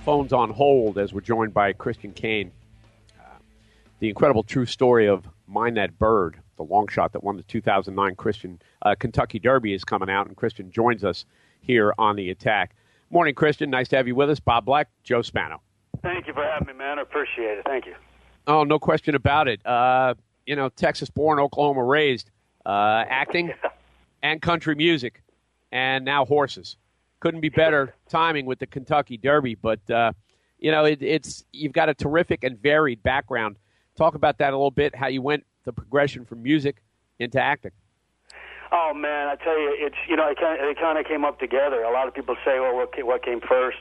phones on hold as we're joined by Christian Kane. The incredible true story of Mind That Bird, the long shot that won the 2009 Kentucky Derby, is coming out, and Christian joins us here on The Attack. Morning, Christian. Nice to have you with us. Bob Black, Joe Spano. Thank you for having me, man. I appreciate it. Thank you. Oh, no question about it. Texas-born, Oklahoma-raised, acting and country music, and now horses. Couldn't be better timing with the Kentucky Derby, but you've got a terrific and varied background. Talk about that a little bit, how you went the progression from music into acting. Oh man, I tell you, it kind of came up together. A lot of people say, "Well, what came first?"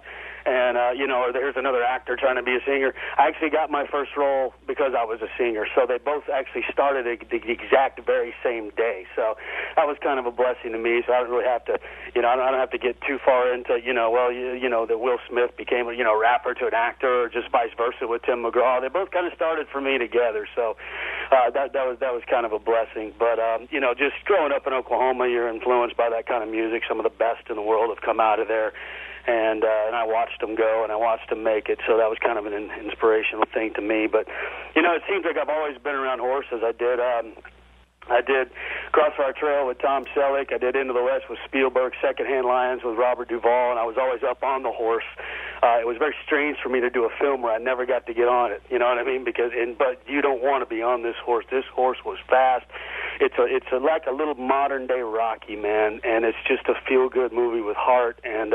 Or there's another actor trying to be a singer. I actually got my first role because I was a singer. So they both actually started the exact very same day. So that was kind of a blessing to me. So I don't really have to, I don't have to get too far into, that Will Smith became a rapper to an actor, or just vice versa with Tim McGraw. They both kind of started for me together. So that was kind of a blessing. But just growing up in Oklahoma, you're influenced by that kind of music. Some of the best in the world have come out of there. And I watched them go, and I watched them make it, so that was kind of an inspirational thing to me. But, it seems like I've always been around horses. I did Crossfire Trail with Tom Selleck. I did Into the West with Spielberg, Secondhand Lions with Robert Duvall, and I was always up on the horse. It was very strange for me to do a film where I never got to get on it, you know what I mean? But you don't want to be on this horse. This horse was fast. It's like a little modern-day Rocky, man, and it's just a feel-good movie with heart. And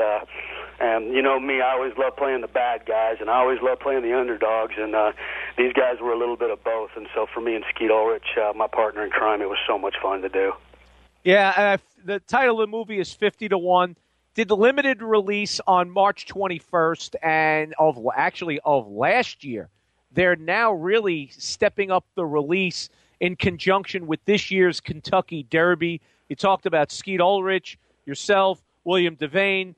me, I always love playing the bad guys, and I always love playing the underdogs, and these guys were a little bit of both. And so for me and Skeet Ulrich, my partner in crime, it was so much fun to do. Yeah, the title of the movie is 50-1. Did the limited release on March 21st and of last year. They're now really stepping up the release in conjunction with this year's Kentucky Derby. You talked about Skeet Ulrich, yourself, William Devane.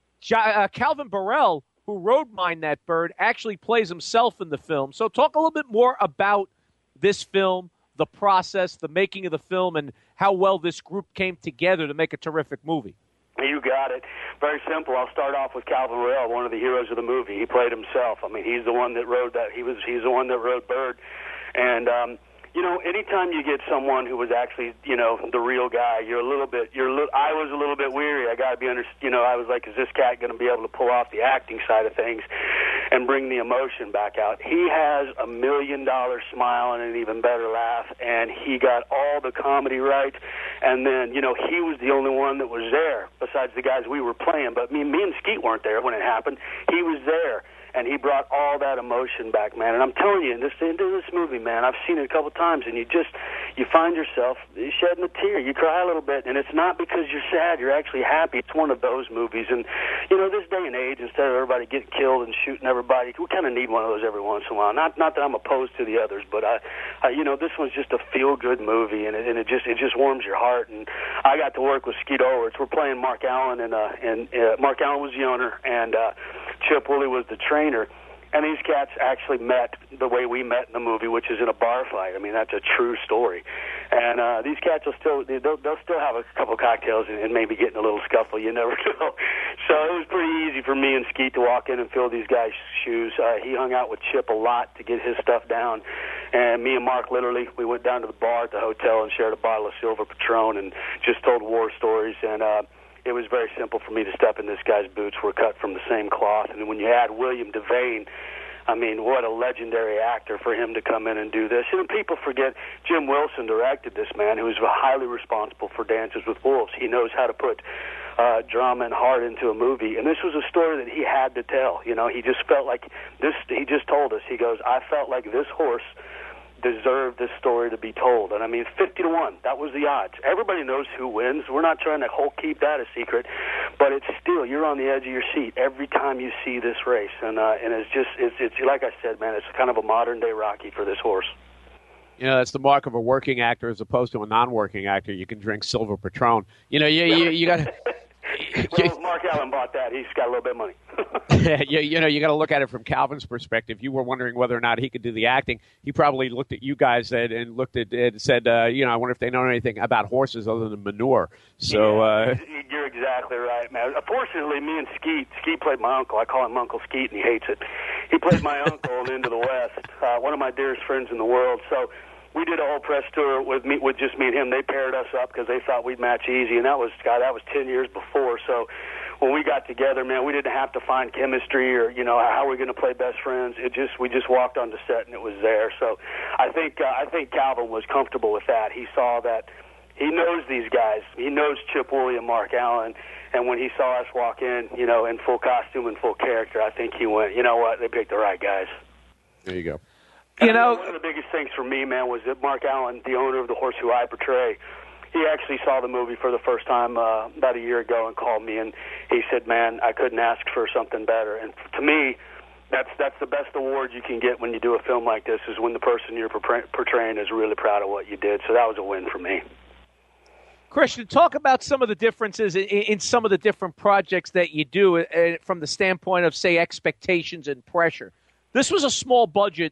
Calvin Burrell, who rode Mind That Bird, actually plays himself in the film. So talk a little bit more about this film, the process, the making of the film, and how well this group came together to make a terrific movie. You got it. Very simple. I'll start off with Calvin Burrell, one of the heroes of the movie. He played himself. I mean, he's the one that rode that. He's the one that rode Bird. And anytime you get someone who was actually, the real guy, I was a little bit weary. I got to be I was like, is this cat going to be able to pull off the acting side of things and bring the emotion back out? He has $1 million smile and an even better laugh, and he got all the comedy right. And then, he was the only one that was there besides the guys we were playing. But me and Skeet weren't there when it happened. He was there. And he brought all that emotion back, man. And I'm telling you, into this movie, man, I've seen it a couple times, and you find yourself shedding a tear. You cry a little bit, and it's not because you're sad. You're actually happy. It's one of those movies. And, this day and age, instead of everybody getting killed and shooting everybody, we kind of need one of those every once in a while. Not that I'm opposed to the others, but, this one's just a feel-good movie, and it just warms your heart. And I got to work with Skeet Ulrich. We're playing Mark Allen, and Mark Allen was the owner, and Chip Woolley was the trainer. And these cats actually met the way we met in the movie, which is in a bar fight. I mean, that's a true story. And these cats will they'll still have a couple cocktails and maybe get in a little scuffle. You never know. So it was pretty easy for me and Skeet to walk in and fill these guys' shoes. He hung out with Chip a lot to get his stuff down. And me and Mark, literally, we went down to the bar at the hotel and shared a bottle of Silver Patron and just told war stories. And it was very simple for me to step in this guy's boots. We're cut from the same cloth. And when you add William Devane, I mean, what a legendary actor for him to come in and do this. And people forget Jim Wilson directed this, man, who is highly responsible for Dances with Wolves. He knows how to put drama and heart into a movie. And this was a story that he had to tell. He just felt like this. He just told us, he goes, I felt like this horse deserved this story to be told. And I mean, 50-1, that was the odds. Everybody knows who wins. We're not trying to keep that a secret, but it's still, you're on the edge of your seat every time you see this race. And it's like I said, man, it's kind of a modern day Rocky for this horse. That's the mark of a working actor as opposed to a non-working actor. You can drink Silver Patron. You got Well, Mark Allen bought that. He's got a little bit of money. You got to look at it from Calvin's perspective. You were wondering whether or not he could do the acting. He probably looked at you guys and looked at it and said, I wonder if they know anything about horses other than manure. So you're exactly right, man. Fortunately, me and Skeet played my uncle. I call him Uncle Skeet, and he hates it. He played my uncle in Into the West, one of my dearest friends in the world. So we did a whole press tour with just me and him. They paired us up because they thought we'd match easy, and that was 10 years before. So when we got together, man, we didn't have to find chemistry or how we're going to play best friends. We just walked on the set and it was there. So I think Calvin was comfortable with that. He saw that he knows these guys. He knows Chip Woolley and Mark Allen. And when he saw us walk in, in full costume and full character, I think he went, you know what, they picked the right guys. There you go. One of the biggest things for me, man, was that Mark Allen, the owner of the horse who I portray, he actually saw the movie for the first time about a year ago and called me, and he said, man, I couldn't ask for something better. And to me, that's the best award you can get when you do a film like this, is when the person you're portraying is really proud of what you did. So that was a win for me. Christian, talk about some of the differences in some of the different projects that you do from the standpoint of, say, expectations and pressure. This was a small budget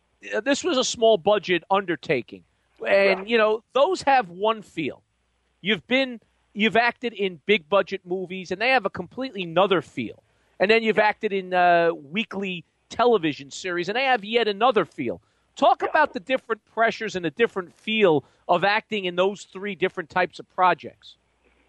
undertaking. And, those have one feel. You've acted in big budget movies, and they have a completely another feel. And then you've acted in weekly television series, and they have yet another feel. Talk about the different pressures and the different feel of acting in those three different types of projects.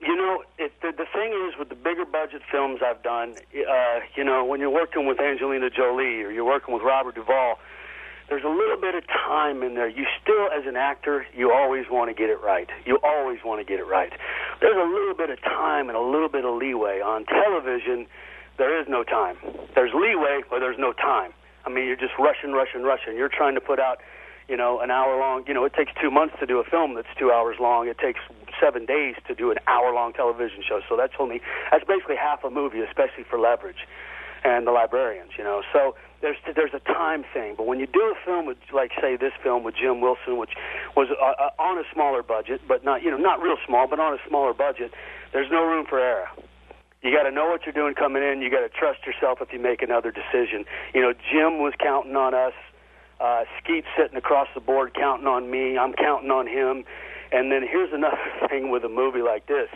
The thing is, with the bigger budget films I've done, when you're working with Angelina Jolie or you're working with Robert Duvall, there's a little bit of time in there. You still, as an actor, you always want to get it right. You always want to get it right. There's a little bit of time and a little bit of leeway. On television, there is no time. There's leeway, but there's no time. I mean, you're just rushing. You're trying to put out, an hour-long. It takes 2 months to do a film that's 2 hours long. It takes 7 days to do an hour-long television show. So that's basically half a movie, especially for Leverage and The Librarians, So there's a time thing. But when you do a film with, like, say, this film with Jim Wilson, which was on a smaller budget, but not real small, but on a smaller budget, there's no room for error. You got to know what you're doing coming in. You got to trust yourself if you make another decision. Jim was counting on us. Skeet's sitting across the board counting on me. I'm counting on him. And then here's another thing with a movie like this.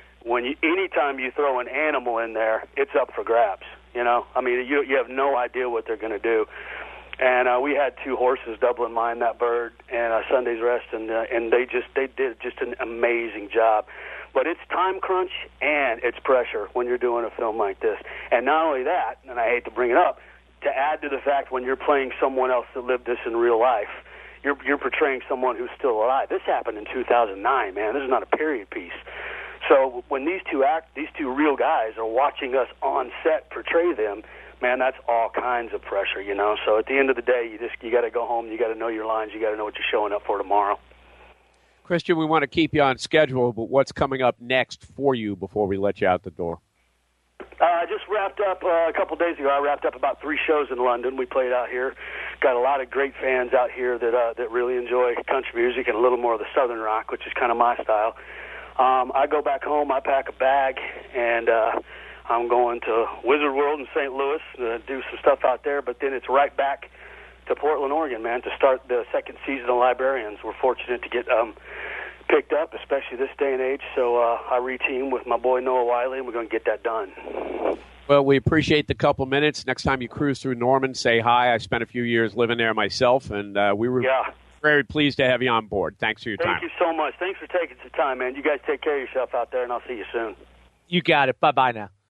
Anytime you throw an animal in there, it's up for grabs. You have no idea what they're going to do. And we had 2 horses, Dublin Mine, that bird, and Sunday's Rest, and they did just an amazing job. But it's time crunch and it's pressure when you're doing a film like this. And not only that, and I hate to bring it up, to add to the fact when you're playing someone else that lived this in real life, you're portraying someone who's still alive. This happened in 2009, man. This is not a period piece. So when these two real guys are watching us on set portray them, man, that's all kinds of pressure, So at the end of the day, you got to go home. You got to know your lines. You got to know what you're showing up for tomorrow. Christian, we want to keep you on schedule, but what's coming up next for you before we let you out the door? I just wrapped up a couple days ago. I wrapped up about 3 shows in London. We played out here. Got a lot of great fans out here that really enjoy country music and a little more of the southern rock, which is kind of my style. I go back home. I pack a bag, and I'm going to Wizard World in St. Louis to do some stuff out there. But then it's right back to Portland, Oregon, man, to start the second season of Librarians. We're fortunate to get picked up, especially this day and age. So I reteam with my boy Noah Wiley, and we're going to get that done. Well, we appreciate the couple minutes. Next time you cruise through Norman, say hi. I spent a few years living there myself, and we were very pleased to have you on board. Thanks for your time. Thank you so much. Thanks for taking some time, man. You guys take care of yourself out there, and I'll see you soon. You got it. Bye-bye now.